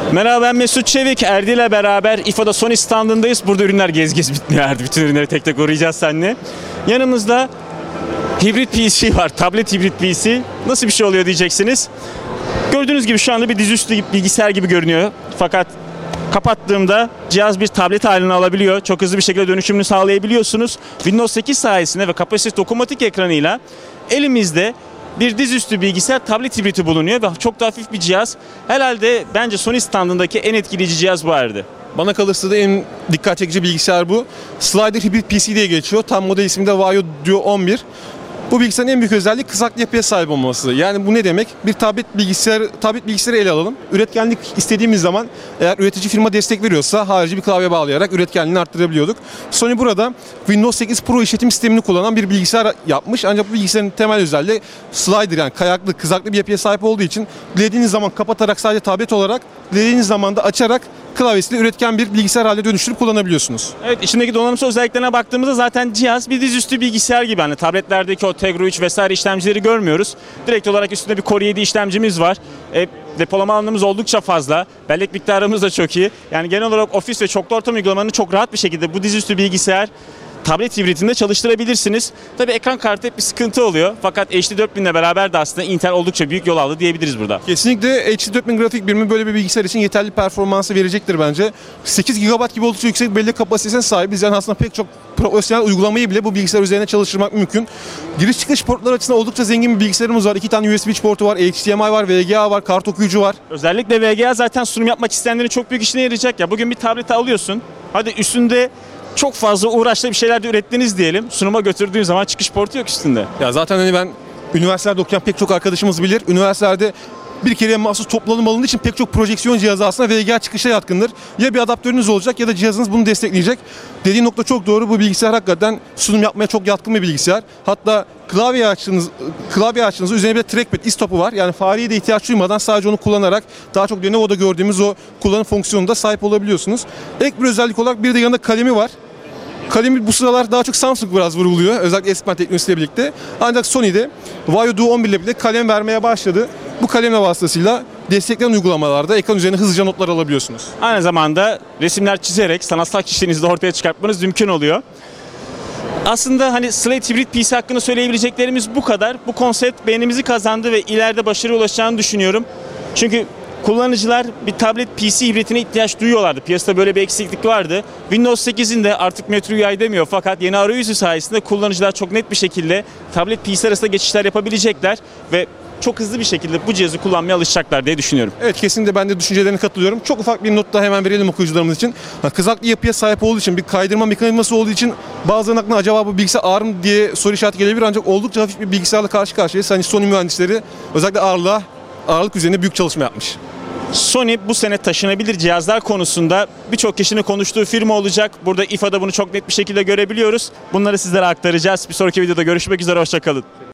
Merhaba, ben Mesut Çevik. Erdi ile beraber İFA'da Sony standındayız. Burada ürünler gez bitmiyor Erdi. Bütün ürünleri tek tek uğrayacağız seninle. Yanımızda hibrit PC var. Tablet hibrit PC. Nasıl bir şey oluyor diyeceksiniz. Gördüğünüz gibi şu anda bir dizüstü bilgisayar gibi görünüyor. Fakat kapattığımda cihaz bir tablet halini alabiliyor. Çok hızlı bir şekilde dönüşümünü sağlayabiliyorsunuz. Windows 8 sayesinde ve kapasitif dokunmatik ekranıyla elimizde bir dizüstü bilgisayar tablet hibriti bulunuyor ve çok da hafif bir cihaz. Herhalde bence Sony standındaki en etkileyici cihaz bu Erdi. Bana kalırsa da en dikkat çekici bilgisayar bu. Slider Hybrid PC diye geçiyor. Tam model ismi de Vaio Duo 11. Bu bilgisayarın en büyük özelliği kızaklı yapıya sahip olması. Yani bu ne demek? Bir tablet bilgisayarı ele alalım. Üretkenlik istediğimiz zaman eğer üretici firma destek veriyorsa harici bir klavye bağlayarak üretkenliğini arttırabiliyorduk. Sony burada Windows 8 Pro işletim sistemini kullanan bir bilgisayar yapmış. Ancak bu bilgisayarın temel özelliği slider, yani kayaklı, kızaklı bir yapıya sahip olduğu için dilediğiniz zaman kapatarak sadece tablet olarak, dilediğiniz zaman da açarak klavyesiyle üretken bir bilgisayar haline dönüştürüp kullanabiliyorsunuz. Evet, içindeki donanımsal özelliklerine baktığımızda zaten cihaz bir dizüstü bilgisayar gibi. Hani tabletlerdeki o Tegra 3 vesaire işlemcileri görmüyoruz. Direkt olarak üstünde bir Core i7 işlemcimiz var. Depolama alanımız oldukça fazla. Bellek miktarımız da çok iyi. Yani genel olarak ofis ve çoklu ortam uygulamalarını çok rahat bir şekilde bu dizüstü bilgisayar tablet hibritinde çalıştırabilirsiniz. Tabii ekran kartı hep bir sıkıntı oluyor. Fakat HD 4000 ile beraber de aslında Intel oldukça büyük yol aldı diyebiliriz burada. Kesinlikle HD 4000 grafik birimi böyle bir bilgisayar için yeterli performansı verecektir bence. 8 GB gibi oldukça yüksek bellek kapasitesine sahibiz. Yani aslında pek çok profesyonel uygulamayı bile bu bilgisayar üzerine çalıştırmak mümkün. Giriş çıkış portları açısından oldukça zengin bir bilgisayarımız var. 2 tane USB portu var, HDMI var, VGA var, kart okuyucu var. Özellikle VGA zaten sunum yapmak isteyenlerin çok büyük işine yarayacak ya. Bugün bir tableti alıyorsun. Hadi üstünde çok fazla uğraşlı bir şeyler de ürettiniz diyelim. Sunuma götürdüğün zaman çıkış portu yok üstünde. Ya zaten hani ben üniversitelerde okuyan pek çok arkadaşımız bilir. Üniversitelerde bir kereye mahsus toplanım alındığı için pek çok projeksiyon cihazı aslında VGA çıkışa yatkındır. Ya bir adaptörünüz olacak ya da cihazınız bunu destekleyecek. Dediğin nokta çok doğru. Bu bilgisayar hakikaten sunum yapmaya çok yatkın bir bilgisayar. Hatta klavye açtığınızda üzerine bir trackpad, iz topu var. Yani fareye de ihtiyaç duymadan sadece onu kullanarak daha çok Lenovo'da gördüğümüz o kullanım fonksiyonunda sahip olabiliyorsunuz. Ek bir özellik olarak bir de yanında kalemi var. Kalemi bu sıralar daha çok Samsung biraz vuruluyor. Özellikle S Pen teknolojisiyle birlikte. Ancak Sony'de Vaio Duo 11 ile birlikte kalem vermeye başladı. Bu kalemle vasıtasıyla desteklenen uygulamalarda ekran üzerine hızlıca notlar alabiliyorsunuz. Aynı zamanda resimler çizerek sanatsal kişiliğinizi de ortaya çıkartmanız mümkün oluyor. Aslında hani Slate Hybrid PC hakkında söyleyebileceklerimiz bu kadar. Bu konsept beğenimizi kazandı ve ileride başarıya ulaşacağını düşünüyorum. Çünkü kullanıcılar bir tablet PC hibritine ihtiyaç duyuyorlardı. Piyasada böyle bir eksiklik vardı. Windows 8'in de artık Metro UI demiyor fakat yeni arayüzü sayesinde kullanıcılar çok net bir şekilde tablet PC arasında geçişler yapabilecekler ve çok hızlı bir şekilde bu cihazı kullanmaya alışacaklar diye düşünüyorum. Evet, kesinlikle ben de düşüncelerine katılıyorum. Çok ufak bir not daha hemen verelim okuyucularımız için. Kızaklı yapıya sahip olduğu için, bir kaydırma mekanizması olduğu için bazılarının aklına acaba bu bilgisayar ağır mı diye soru işareti gelebilir. Ancak oldukça hafif bir bilgisayarla karşı karşıyayız. Hani Sony mühendisleri özellikle ağırlık üzerine büyük çalışma yapmış. Sony bu sene taşınabilir cihazlar konusunda birçok kişinin konuştuğu firma olacak. Burada İFA'da bunu çok net bir şekilde görebiliyoruz. Bunları sizlere aktaracağız. Bir sonraki videoda görüşmek üzere, hoşça kalın.